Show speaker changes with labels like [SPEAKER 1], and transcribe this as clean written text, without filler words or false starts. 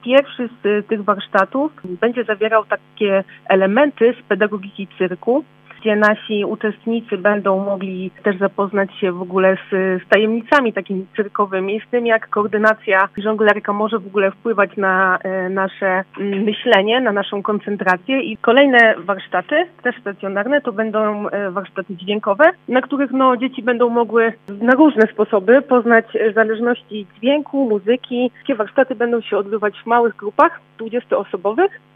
[SPEAKER 1] Pierwszy z tych warsztatów będzie zawierał takie elementy z pedagogiki cyrku, gdzie nasi uczestnicy będą mogli też zapoznać się w ogóle z tajemnicami takimi cyrkowymi, z tym jak koordynacja żonglerka może w ogóle wpływać na nasze myślenie, na naszą koncentrację. I kolejne warsztaty, też stacjonarne, to będą warsztaty dźwiękowe, na których dzieci będą mogły na różne sposoby poznać zależności dźwięku, muzyki. Takie warsztaty będą się odbywać w małych grupach, 20-osobowych.